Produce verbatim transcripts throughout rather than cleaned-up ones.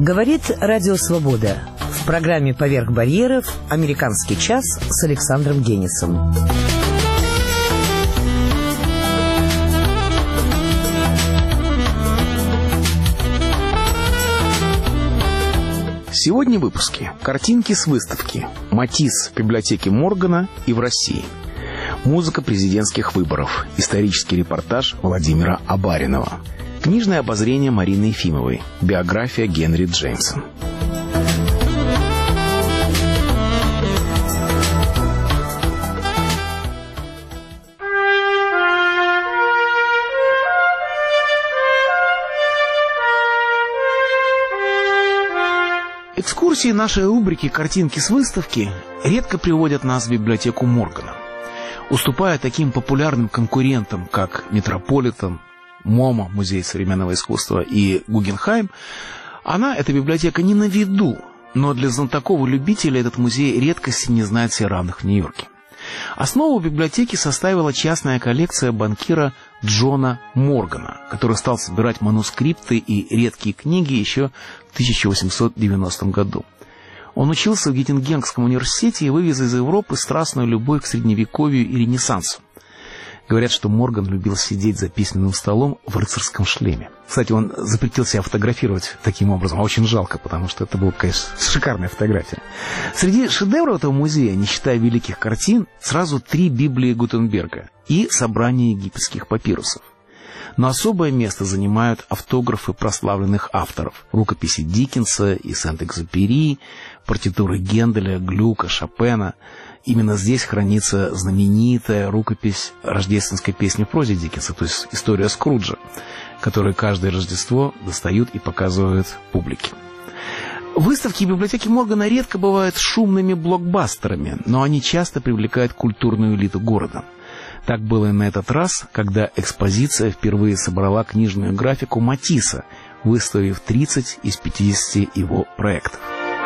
Говорит Радио Свобода. В программе «Поверх барьеров» «Американский час» с Александром Генисом. Сегодня в выпуске картинки с выставки «Матисс» в библиотеке Моргана и в России. Музыка президентских выборов. Исторический репортаж Владимира Абаринова. Книжное обозрение Марины Ефимовой. Биография Генри Джеймса. Экскурсии нашей рубрики «Картинки с выставки» редко приводят нас в библиотеку Моргана. Уступая таким популярным конкурентам, как Метрополитен, МОМА, Музей современного искусства, и Гугенхайм, она, эта библиотека, не на виду, но для знатоков и любителей этот музей редкости не знает себе равных в Нью-Йорке. Основу библиотеки составила частная коллекция банкира Джона Моргана, который стал собирать манускрипты и редкие книги еще в тысяча восемьсот девяностом году. Он учился в Геттингенском университете и вывез из Европы страстную любовь к Средневековью и Ренессансу. Говорят, что Морган любил сидеть за письменным столом в рыцарском шлеме. Кстати, он запретил себя фотографировать таким образом, а очень жалко, потому что это была, конечно, шикарная фотография. Среди шедевров этого музея, не считая великих картин, сразу три Библии Гутенберга и собрание египетских папирусов. Но особое место занимают автографы прославленных авторов, рукописи Диккенса и Сент-Экзюпери, партитуры Генделя, Глюка, Шопена. Именно здесь хранится знаменитая рукопись рождественской песни в прозе Диккенса, то есть история Скруджа, которую каждое Рождество достают и показывают публике. Выставки библиотеки Моргана редко бывают шумными блокбастерами, но они часто привлекают культурную элиту города. Так было и на этот раз, когда экспозиция впервые собрала книжную графику Матисса, выставив тридцать из пятидесяти его проектов.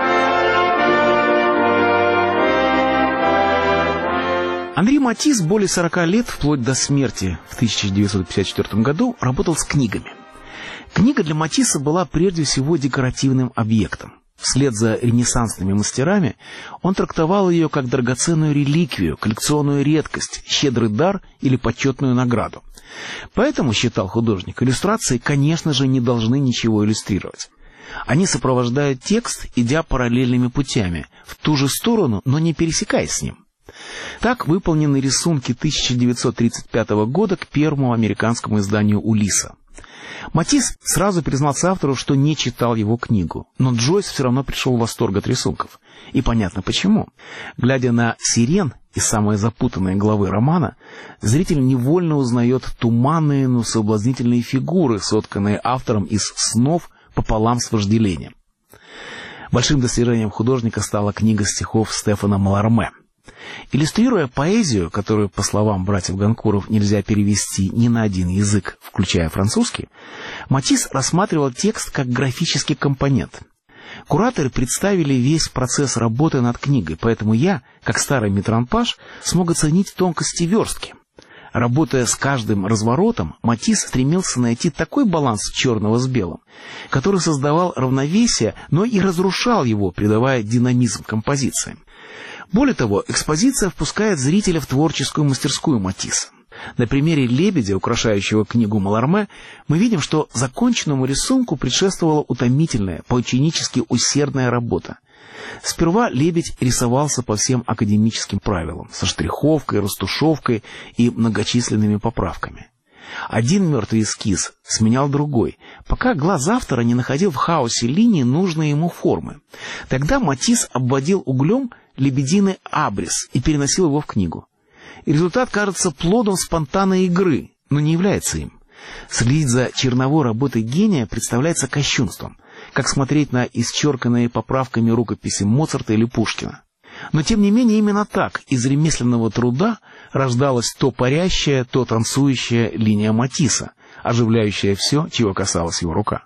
Анри Матисс более сорока лет, вплоть до смерти в тысяча девятьсот пятьдесят четвёртом году, работал с книгами. Книга для Матисса была прежде всего декоративным объектом. Вслед за ренессансными мастерами он трактовал ее как драгоценную реликвию, коллекционную редкость, щедрый дар или почетную награду. Поэтому, считал художник, иллюстрации, конечно же, не должны ничего иллюстрировать. Они сопровождают текст, идя параллельными путями, в ту же сторону, но не пересекаясь с ним. Так выполнены рисунки тысяча девятьсот тридцать пятого года к первому американскому изданию «Улисса». Матисс сразу признался автору, что не читал его книгу, но Джойс все равно пришел в восторг от рисунков. И понятно почему. Глядя на сирен и самые запутанные главы романа, зритель невольно узнает туманные, но соблазнительные фигуры, сотканные автором из снов пополам с вожделением. Большим достижением художника стала книга стихов Стефана Маларме. Иллюстрируя поэзию, которую, по словам братьев Ганкуров, нельзя перевести ни на один язык, включая французский, Матисс рассматривал текст как графический компонент. Кураторы представили весь процесс работы над книгой, поэтому я, как старый метранпаж, смог оценить тонкости верстки. Работая с каждым разворотом, Матисс стремился найти такой баланс черного с белым, который создавал равновесие, но и разрушал его, придавая динамизм композиции. Более того, экспозиция впускает зрителя в творческую мастерскую Матисса. На примере лебедя, украшающего книгу Маларме, мы видим, что законченному рисунку предшествовала утомительная, поученически усердная работа. Сперва лебедь рисовался по всем академическим правилам, со штриховкой, растушевкой и многочисленными поправками. Один мертвый эскиз сменял другой, пока глаз автора не находил в хаосе линий нужной ему формы. Тогда Матисс обводил углем лебединый абрис и переносил его в книгу. И результат кажется плодом спонтанной игры, но не является им. Следить за черновой работой гения представляется кощунством, как смотреть на исчерканные поправками рукописи Моцарта или Пушкина. Но тем не менее именно так из ремесленного труда рождалась то парящая, то танцующая линия Матисса, оживляющая все, чего касалась его рука.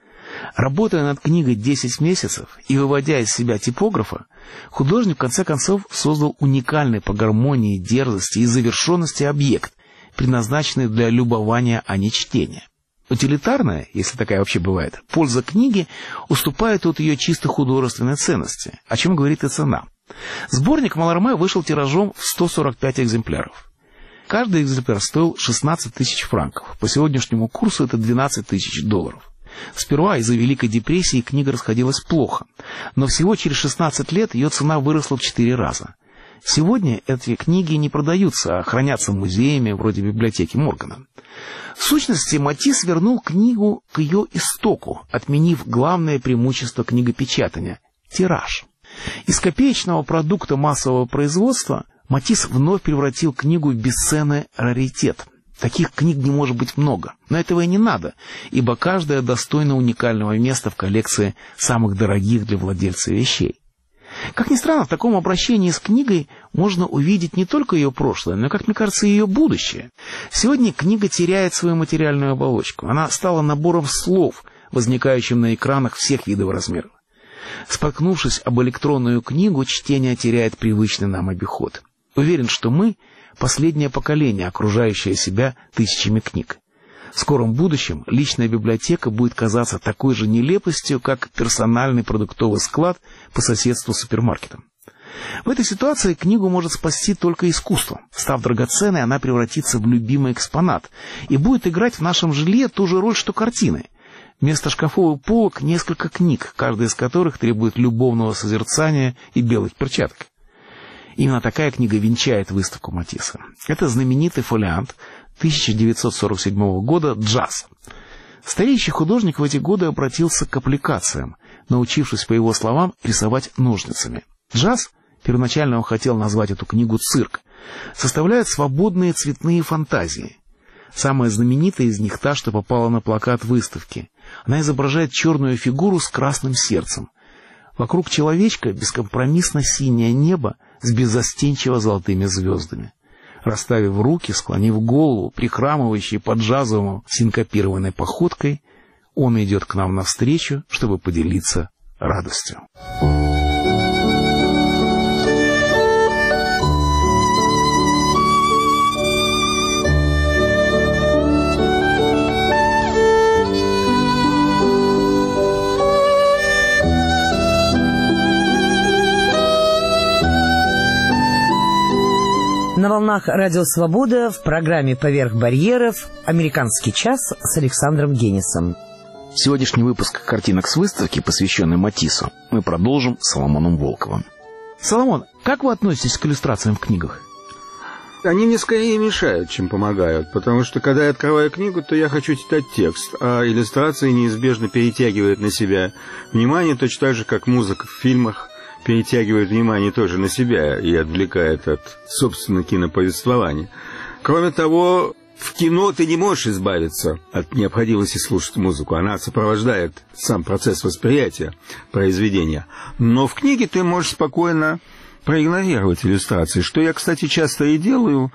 Работая над книгой десять месяцев и выводя из себя типографа, художник в конце концов создал уникальный по гармонии, дерзости и завершенности объект, предназначенный для любования, а не чтения. утилитарная, если такая вообще бывает, польза книги уступает от ее чисто художественной ценности, о чем говорит и цена. Сборник Маларме вышел тиражом в сто сорок пять экземпляров. Каждый экземпляр стоил шестнадцать тысяч франков. По сегодняшнему курсу это двенадцать тысяч долларов. Сперва из-за Великой депрессии книга расходилась плохо, но всего через шестнадцать лет ее цена выросла в четыре раза. Сегодня эти книги не продаются, а хранятся музеями, вроде библиотеки Моргана. В сущности, Матисс вернул книгу к ее истоку, отменив главное преимущество книгопечатания – тираж. Из копеечного продукта массового производства Матисс вновь превратил книгу в бесценный раритет. Таких книг не может быть много, но этого и не надо, ибо каждая достойна уникального места в коллекции самых дорогих для владельца вещей. Как ни странно, в таком обращении с книгой можно увидеть не только ее прошлое, но, как мне кажется, и ее будущее. Сегодня книга теряет свою материальную оболочку. Она стала набором слов, возникающим на экранах всех видов и размеров. Споткнувшись об электронную книгу, чтение теряет привычный нам обиход. Уверен, что мы — последнее поколение, окружающее себя тысячами книг. В скором будущем личная библиотека будет казаться такой же нелепостью, как персональный продуктовый склад по соседству с супермаркетом. В этой ситуации книгу может спасти только искусство. Став драгоценной, она превратится в любимый экспонат и будет играть в нашем жилье ту же роль, что картины. Вместо шкафовых полок несколько книг, каждая из которых требует любовного созерцания и белых перчаток. Именно такая книга венчает выставку Матисса. Это знаменитый фолиант тысяча девятьсот сорок седьмого года «Джаз». Стареющий художник в эти годы обратился к аппликациям, научившись, по его словам, рисовать ножницами. «Джаз», первоначально он хотел назвать эту книгу «Цирк», составляет свободные цветные фантазии. Самая знаменитая из них та, что попала на плакат выставки. Она изображает черную фигуру с красным сердцем. Вокруг человечка бескомпромиссно синее небо с беззастенчиво золотыми звездами. Расставив руки, склонив голову, прихрамывающий по джазовому синкопированной походкой, он идет к нам навстречу, чтобы поделиться радостью. На волнах Радио Свобода в программе «Поверх барьеров» «Американский час» с Александром Генисом. Сегодняшний выпуск картинок с выставки, посвященный Матиссу, мы продолжим с Соломоном Волковым. Соломон, как вы относитесь к иллюстрациям в книгах? Они мне скорее мешают, чем помогают, потому что, когда я открываю книгу, то я хочу читать текст, а иллюстрации неизбежно перетягивают на себя внимание, точно так же, как музыка в фильмах перетягивает внимание тоже на себя и отвлекает от, собственно, киноповествования. Кроме того, в кино ты не можешь избавиться от необходимости слушать музыку. Она сопровождает сам процесс восприятия произведения. Но в книге ты можешь спокойно проигнорировать иллюстрации, что я, кстати, часто и делаю.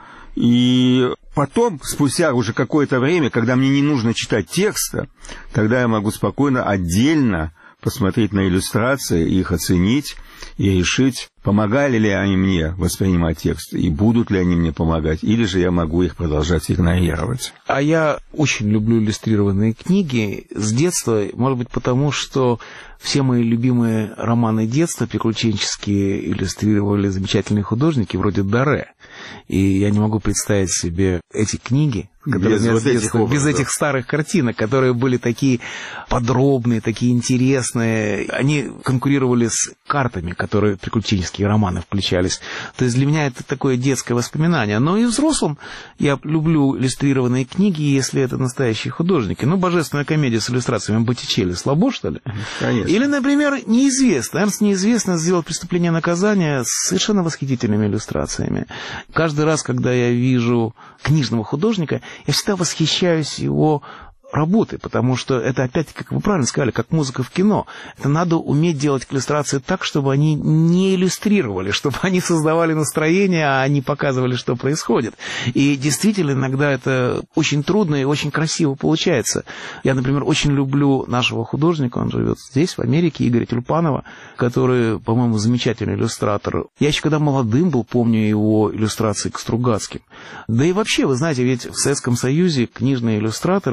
И потом, спустя уже какое-то время, когда мне не нужно читать текста, тогда я могу спокойно отдельно посмотреть на иллюстрации, их оценить и решить, помогали ли они мне воспринимать текст, и будут ли они мне помогать, или же я могу их продолжать игнорировать. А я очень люблю иллюстрированные книги с детства, может быть, потому что все мои любимые романы детства, приключенческие, иллюстрировали замечательные художники вроде Даре. И я не могу представить себе эти книги, которые без, вот детства, этих без этих старых картинок, которые были такие подробные, такие интересные. Они конкурировали с картами, которые приключенческие романы включались. То есть для меня это такое детское воспоминание. Но и взрослым я люблю иллюстрированные книги, если это настоящие художники. Ну, «Божественная комедия» с иллюстрациями Боттичелли слабо, что ли? Конечно. Или, например, «Неизвестный». Эрнст Неизвестный сделал «Преступление и наказание» с совершенно восхитительными иллюстрациями. Каждый раз, когда я вижу книжного художника, я всегда восхищаюсь его работы, потому что это, опять-таки, как вы правильно сказали, как музыка в кино. Это надо уметь делать иллюстрации так, чтобы они не иллюстрировали, чтобы они создавали настроение, а не показывали, что происходит. И действительно, иногда это очень трудно и очень красиво получается. Я, например, очень люблю нашего художника, он живет здесь, в Америке, Игоря Тюльпанова, который, по-моему, замечательный иллюстратор. Я еще когда молодым был, помню его иллюстрации к Стругацким. Да и вообще, вы знаете, ведь в Советском Союзе книжные иллюстраторы часто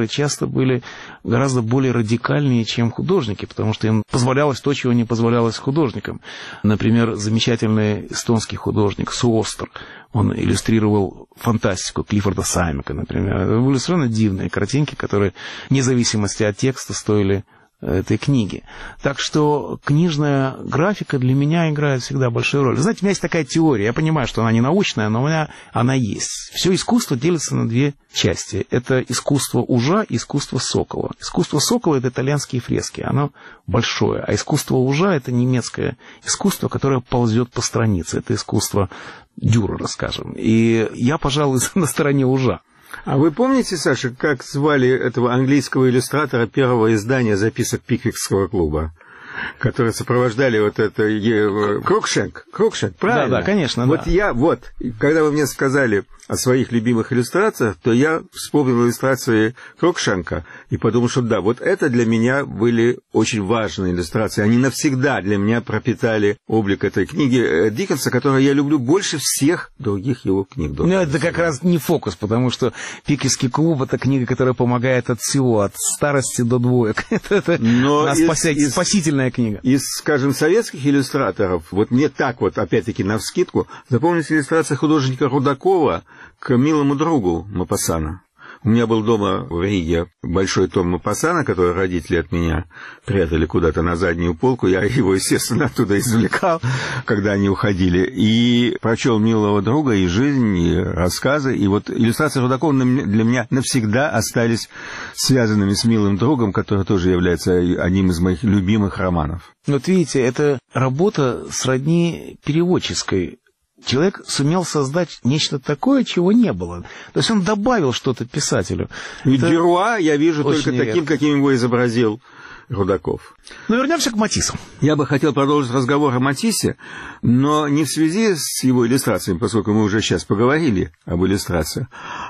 были гораздо более радикальнее, чем художники, потому что им позволялось то, чего не позволялось художникам. Например, замечательный эстонский художник Суостер, он иллюстрировал фантастику Клиффорда Саймека, например. Это были совершенно дивные картинки, которые, вне зависимости от текста, стоили этой книги. Так что книжная графика для меня играет всегда большую роль. Знаете, у меня есть такая теория, я понимаю, что она не научная, но у меня она есть. Все искусство делится на две части. Это искусство ужа и искусство сокола. Искусство сокола — это итальянские фрески, оно большое, а искусство ужа — это немецкое искусство, которое ползет по странице. Это искусство Дюрера, скажем. И я, пожалуй, на стороне ужа. А вы помните, Саша, как звали этого английского иллюстратора первого издания записок Пиквикского клуба, которые сопровождали вот это... Крукшенк, Крукшенк, правильно? Да, да, конечно, вот да. я, вот, когда вы мне сказали о своих любимых иллюстрациях, то я вспомнил иллюстрации Крукшенка и подумал, что да, вот это для меня были очень важные иллюстрации. Они навсегда для меня пропитали облик этой книги Диккенса, которую я люблю больше всех других его книг. Ну, это как раз не фокус, потому что «Пиквикский клуб» — это книга, которая помогает от всего, от старости до двоек. Это спасительная книга. Из, скажем, советских иллюстраторов, вот мне так вот, опять-таки, навскидку, запомнилась иллюстрация художника Рудакова к «Милому другу» Мопассана. У меня был дома в Риге большой том Мопассана, который родители от меня прятали куда-то на заднюю полку. Я его, естественно, оттуда извлекал, когда они уходили. И прочел «Милого друга», и «Жизнь», и рассказы. И вот иллюстрации Рудакова для меня навсегда остались связанными с «Милым другом», который тоже является одним из моих любимых романов. Вот видите, это работа сродни переводческой. Человек сумел создать нечто такое, чего не было. То есть он добавил что-то писателю. И Дюруа я вижу только редко. таким, каким его изобразил Рудаков. Но вернемся к Матиссу. Я бы хотел продолжить разговор о Матиссе, но не в связи с его иллюстрациями, поскольку мы уже сейчас поговорили об иллюстрациях,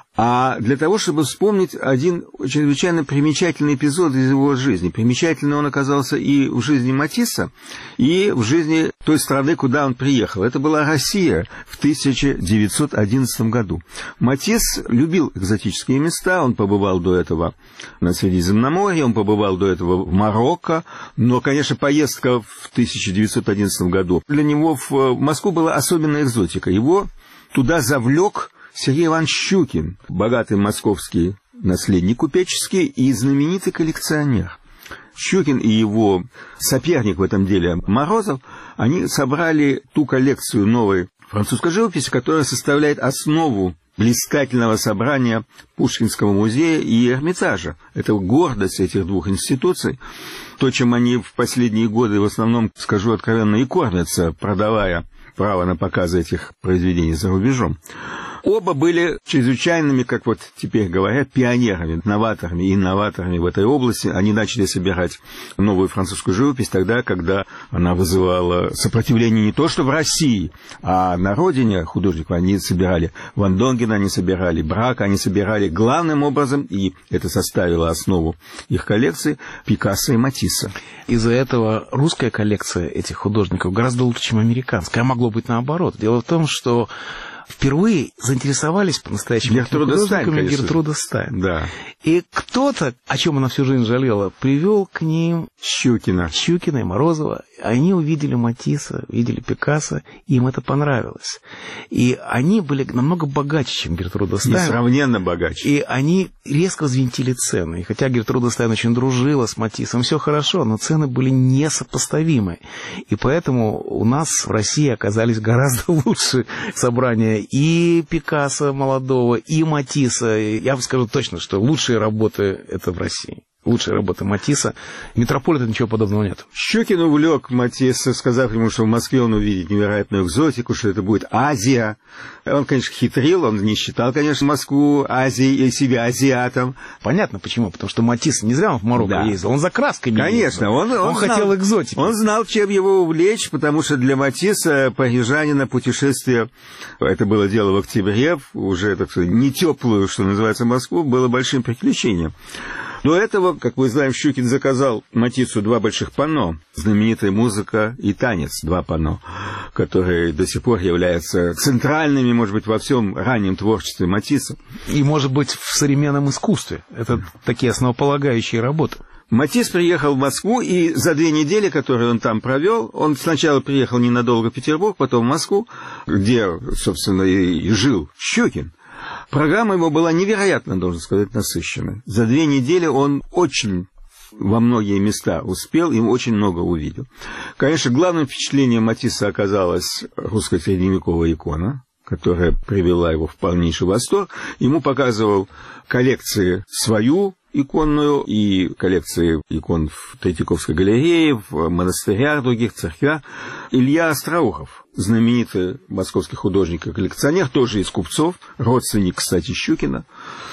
а для того, чтобы вспомнить один чрезвычайно примечательный эпизод из его жизни. Примечательный он оказался и в жизни Матисса, и в жизни той страны, куда он приехал. Это была Россия в тысяча девятьсот одиннадцатом году. Матисс любил экзотические места, он побывал до этого на Средиземноморье, он побывал до этого в Марокко, но, конечно, поездка в тысяча девятьсот одиннадцатом году для него в Москву была особенная экзотика. Его туда завлек Сергей Иванович Щукин, богатый московский наследник купеческий и знаменитый коллекционер. Щукин и его соперник в этом деле Морозов, они собрали ту коллекцию новой французской живописи, которая составляет основу блистательного собрания Пушкинского музея и Эрмитажа. Это гордость этих двух институций. То, чем они в последние годы в основном, скажу откровенно, и кормятся, продавая право на показы этих произведений за рубежом. Оба были чрезвычайными, как вот теперь говорят, пионерами, новаторами и инноваторами в этой области. Они начали собирать новую французскую живопись тогда, когда она вызывала сопротивление не то что в России, а на родине художников. Они собирали Ван Донгена, они собирали Брака, они собирали главным образом, и это составило основу их коллекции, Пикассо и Матисса. Из-за этого русская коллекция этих художников гораздо лучше, чем американская. А могло быть наоборот. Дело в том, что впервые заинтересовались по-настоящему художниками Гертруда Стайн. Да. И кто-то, о чем она всю жизнь жалела, привел к ним Щукина. Щукина и Морозова. Они увидели Матисса, увидели Пикассо, и им это понравилось. И они были намного богаче, чем Гертруда Стайн. Несравненно богаче. И они резко взвинтили цены. И хотя Гертруда Стайн очень дружила с Матиссом, все хорошо, но цены были несопоставимы. И поэтому у нас в России оказались гораздо лучше собрания и Пикассо молодого, и Матисса. Я вам скажу точно, что лучшие работы это в России. Лучшая работа Матисса. Метрополита ничего подобного нет. Щукин увлек Матисса, сказав ему, что в Москве он увидит невероятную экзотику, что это будет Азия. Он, конечно, хитрил, он не считал, конечно, Москву Азией и себя азиатом. Понятно почему, потому что Матисс не зря он в Марокко да. ездил, он за красками конечно, ездил. Он, он, он знал, хотел экзотики. Он знал, чем его увлечь, потому что для Матисса, парижанина, путешествие, это было дело в октябре, уже, так сказать, не теплую, что называется, Москву, было большим приключением. До этого, как мы знаем, Щукин заказал Матиссу два больших панно, знаменитая «Музыка и танец», два панно, которые до сих пор являются центральными, может быть, во всем раннем творчестве Матисса. И, может быть, в современном искусстве. Это такие основополагающие работы. Матисс приехал в Москву, и за две недели, которые он там провел, он сначала приехал ненадолго в Петербург, потом в Москву, где, собственно, и жил Щукин. Программа его была невероятно, должен сказать, насыщенной. За две недели он очень во многие места успел и очень много увидел. Конечно, главным впечатлением Матисса оказалась русская средневековая икона, которая привела его в полнейший восторг. Ему показывал коллекции свою иконную и коллекции икон в Третьяковской галерее, в монастырях, других церквях. Илья Остроухов, знаменитый московский художник и коллекционер, тоже из купцов, родственник, кстати, Щукина.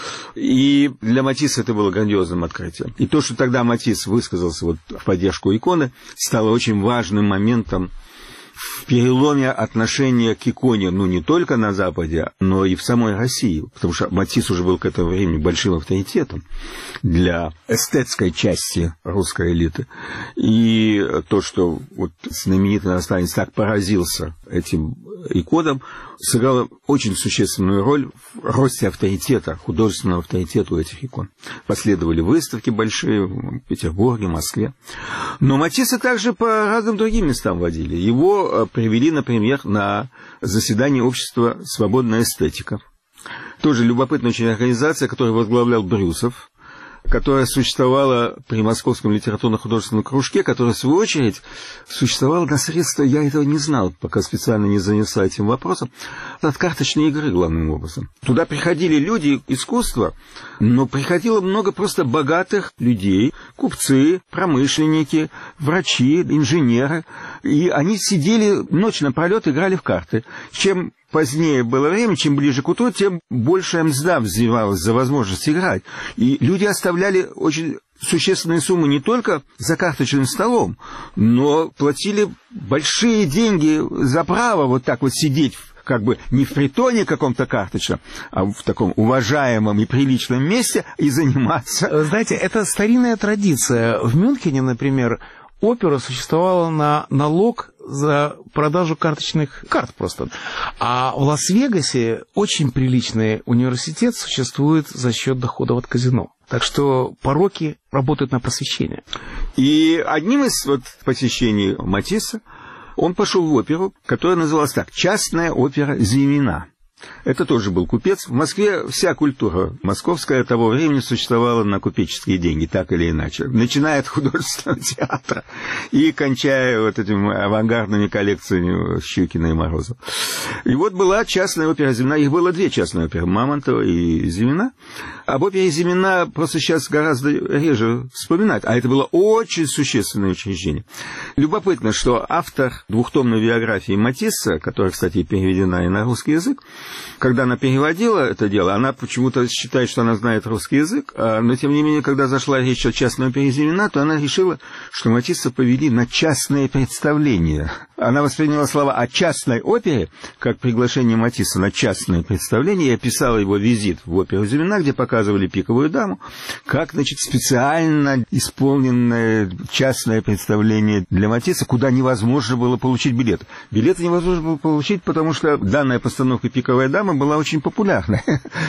И для Матисса это было грандиозным открытием. И то, что тогда Матисс высказался вот в поддержку иконы, стало очень важным моментом в переломе отношения к иконе, ну, не только на Западе, но и в самой России, потому что Матисс уже был к этому времени большим авторитетом для эстетской части русской элиты. И то, что вот знаменитый иностранец так поразился этим иконам, сыграло очень существенную роль в росте авторитета, художественного авторитета у этих икон. Последовали выставки большие в Петербурге, Москве. Но Матисса также по разным другим местам водили. Его привели, например, на заседание общества «Свободная эстетика». Тоже любопытная очень организация, которую возглавлял Брюсов, которая существовала при Московском литературно-художественном кружке, которая, в свою очередь, существовала на средства, я этого не знал, пока специально не занялся этим вопросом, от карточной игры, главным образом. Туда приходили люди искусства, но приходило много просто богатых людей, купцы, промышленники, врачи, инженеры, и они сидели ночь напролет, играли в карты. Чем позднее было время, чем ближе к утру, тем больше мзда взвивалась за возможность играть. И люди оставляли очень существенные суммы не только за карточным столом, но платили большие деньги за право вот так вот сидеть, как бы не в притоне каком-то карточном, а в таком уважаемом и приличном месте и заниматься. Знаете, это старинная традиция. В Мюнхене, например, опера существовала на налог за продажу карточных карт просто. А в Лас-Вегасе очень приличный университет существует за счет доходов от казино. Так что пороки работают на просвещение. И одним из вот посещений Матисса он пошел в оперу, которая называлась так: «Частная опера Зимина». Это тоже был купец. В Москве вся культура московская того времени существовала на купеческие деньги, так или иначе. Начиная от художественного театра и кончая вот этими авангардными коллекциями Щукина и Морозова. И вот была частная опера Зимина. Их было две частные оперы: Мамонтова и Зимина. Об опере Зимина просто сейчас гораздо реже вспоминать. А это было очень существенное учреждение. Любопытно, что автор двухтомной биографии Матисса, которая, кстати, переведена и на русский язык, когда она переводила это дело, она почему-то считает, что она знает русский язык, но, тем не менее, когда зашла речь о частной опере Зимина, то она решила, что Матисса повели на частные представления. Она восприняла слова о частной опере как приглашение Матисса на частные представления и описала его визит в оперу Зимина, где показывали «Пиковую даму», как, значит, специально исполненное частное представление для Матисса, куда невозможно было получить билет. Билеты невозможно было получить, потому что данная постановка «Пиковая дама» была очень популярна.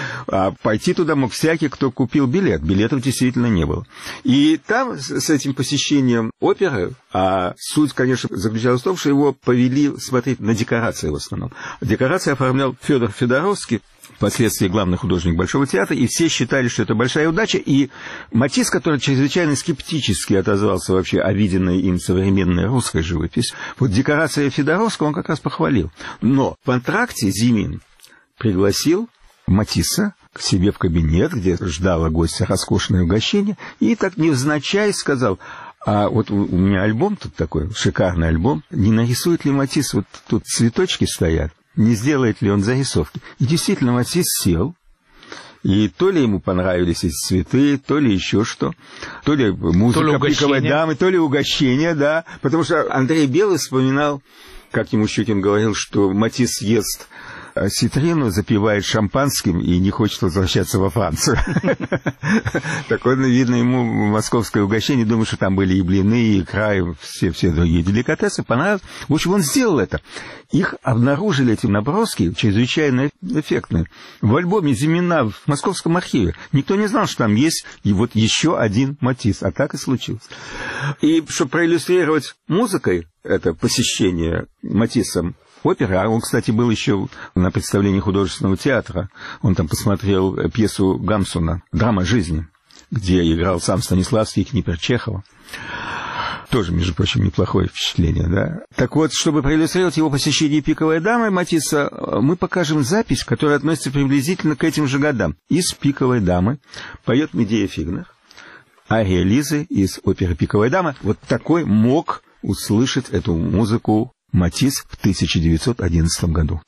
А пойти туда мог всякий, кто купил билет. Билетов действительно не было. И там с этим посещением оперы, а суть, конечно, заключалась в том, что его повели смотреть на декорации в основном. Декорации оформлял Федор Федоровский, впоследствии главный художник Большого театра, и все считали, что это большая удача. И Матисс, который чрезвычайно скептически отозвался вообще о виденной им современной русской живописи, вот декорация Федоровского он как раз похвалил. Но в антракте Зимин пригласил Матисса к себе в кабинет, где ждало гостя роскошное угощение, и так невзначай сказал: а вот у меня альбом тут такой, шикарный альбом, не нарисует ли Матисс, вот тут цветочки стоят, не сделает ли он зарисовки? И действительно Матисс сел, и то ли ему понравились эти цветы, то ли еще что, то ли музыка «Пиковой дамы», то ли угощение, да, потому что Андрей Белый вспоминал, как ему Щукин говорил, что Матисс ест осетрину, запивает шампанским и не хочет возвращаться во Францию. Так он, видно, ему московское угощение, думаю, что там были и блины, и икра, и все другие деликатесы. Понравилось. В общем, он сделал это. Их обнаружили, эти наброски, чрезвычайно эффектные, в альбоме «Зимина» в Московском архиве. Никто не знал, что там есть и вот еще один Матисс, а так и случилось. И чтобы проиллюстрировать музыкой это посещение Матиссом оперы, а он, кстати, был еще на представлении художественного театра, он там посмотрел пьесу Гамсуна «Драма жизни», где играл сам Станиславский и Книпер Чехова. Тоже, между прочим, неплохое впечатление, да? Так вот, чтобы проиллюстрировать его посещение «Пиковой дамы» Матисса, мы покажем запись, которая относится приблизительно к этим же годам. Из «Пиковой дамы» поет Медея Фигнер, ария Лизы из оперы «Пиковая дама». Вот такой мог услышать эту музыку Матисс в тысяча девятьсот одиннадцатом году.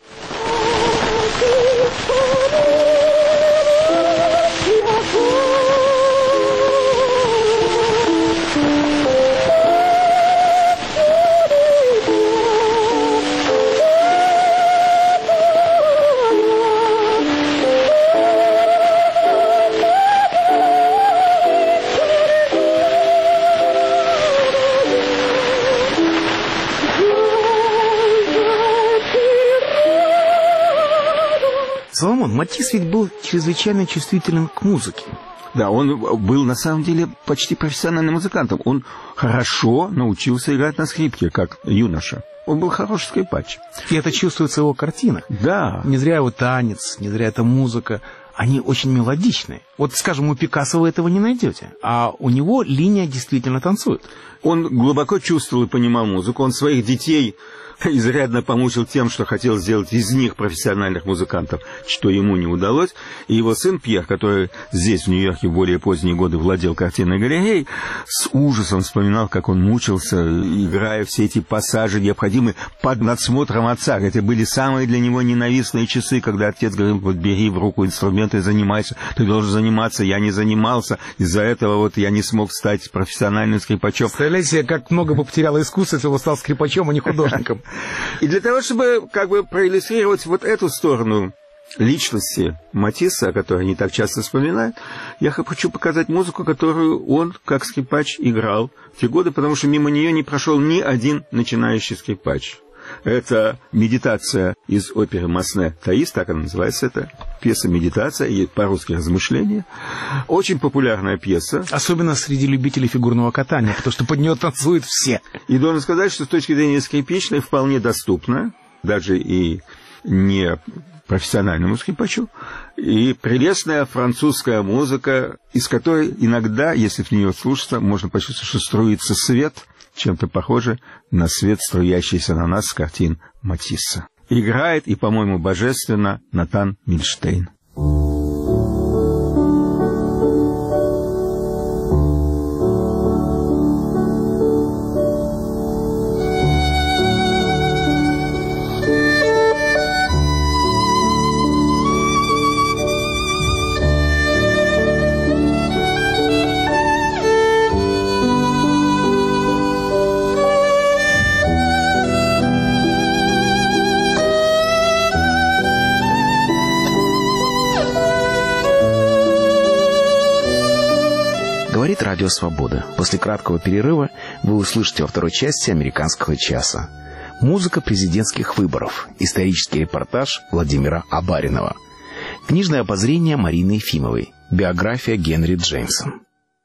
Соломон, Матисс ведь был чрезвычайно чувствителен к музыке. Да, он был на самом деле почти профессиональным музыкантом. Он хорошо научился играть на скрипке, как юноша. Он был хороший скрипач. И это чувствуется в его картинах. Да. Не зря его танец, не зря эта музыка. Они очень мелодичные. Вот, скажем, у Пикассо вы этого не найдете. А у него линия действительно танцует. Он глубоко чувствовал и понимал музыку. Он своих детей изрядно помучил тем, что хотел сделать из них профессиональных музыкантов, что ему не удалось. И его сын Пьер, который здесь, в Нью-Йорке, в более поздние годы владел картинной галереей, с ужасом вспоминал, как он мучился, играя все эти пассажи, необходимые под надсмотром отца. Это были самые для него ненавистные часы, когда отец говорил: вот бери в руку инструмент и занимайся. Ты должен заниматься. Я не занимался. Из-за этого вот я не смог стать профессиональным скрипачом. Представляете, как много бы потеряло искусство, если бы он стал скрипачом, а не художником. И для того, чтобы как бы проиллюстрировать вот эту сторону личности Матисса, о которой не так часто вспоминают, я хочу показать музыку, которую он, как скрипач, играл в те годы, потому что мимо нее не прошел ни один начинающий скрипач. Это медитация из оперы Масне «Таис», так она называется, это пьеса «Медитация», и по-русски «Размышления». Очень популярная пьеса. Особенно среди любителей фигурного катания, потому что под нее танцуют все. И должен сказать, что с точки зрения скрипичной вполне доступна, даже и не профессиональному скрипачу, и прелестная французская музыка, из которой иногда, если в нее слушаться, можно почувствовать, что струится свет, чем-то похоже на свет, струящийся на нас с картин Матисса. Играет, и, по-моему, божественно, Натан Мильштейн. Говорит Радио Свобода. После краткого перерыва вы услышите во второй части «Американского часа». Музыка президентских выборов. Исторический репортаж Владимира Абаринова. Книжное обозрение Марины Ефимовой. Биография Генри Джеймса.